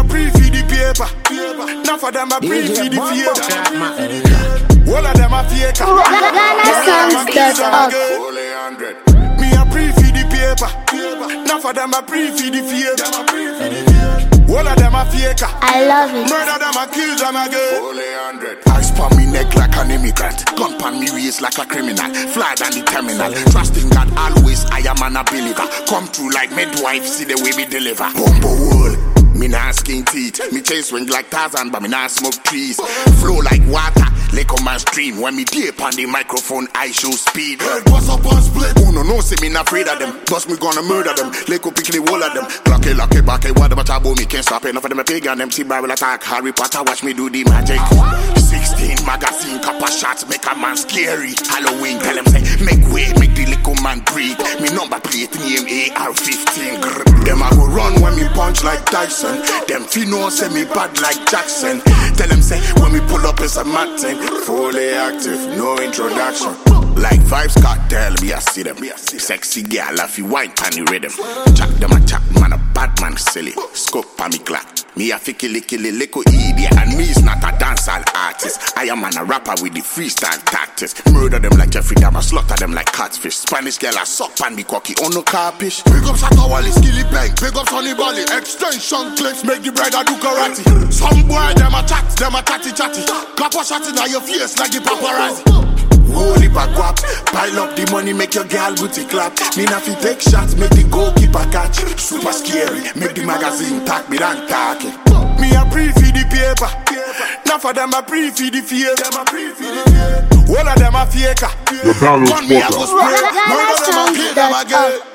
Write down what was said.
a pre-feed the paper. Now for them a pre-feed the fear. All of them a faker. GhanaSongs.org. Me a pre-feed the paper. Now for them a pre-feed the fear. All of them a faker. I love it. Murder them a kill them again. Ice on me neck like an immigrant. Gun on me waist like a criminal. Fly down the terminal. Trusting God always, I am an believer. Come through like midwife, see the way we deliver. Bumbo world. Me nah skin teeth, me chase wing like Tarzan, but me nah smoke trees. Flow like water, lick on my stream. When me deep on the microphone, I show speed. Head bust up and split. Who no say me not afraid of them. Plus me gonna murder them. Lick up pick the wall of them. Lucky, back, what about abo me can't stop. Enough of them a pig and them see Bible attack. Harry Potter watch me do the magic. 16 magazine, couple shots make a man scary. Halloween, tell them say, make way, make the little man breathe. Me number plate name AR-15. Them I go run when me punch like Tyson. Them Fino say me bad like Jackson. Tell them say when we pull up it's a mad thing. Fully active, no introduction. Like Vibes Cartel, me I see them. Sexy girl, if you white and you rhythm. Jack them a chat man, a bad man silly. Scope pa me clock. Me a fi kill little idiot. And me is not a dancehall artist. I am a rapper with the freestyle tactics. Murder them like Jeffrey Dahmer, slaughter them like catfish. Spanish girl I suck pan me cocky on no carpish. Big up Saka Wally, Skilly Bang. Big up Sonny Bally, extension clips. Make the brother do karate. Some boy them a chat, them a chatty. Clap a shot in your face like the paparazzi. Holy back up, pile up the money, make your girl booty clap. Me na fi take shots, make the goalkeeper catch. Super scary, make the magazine tag me and talk it. Me a pre-feed the paper. Now for them a pre-feed the fear. All of them a faker. The Download Me a go spray. Murder them and kill them again.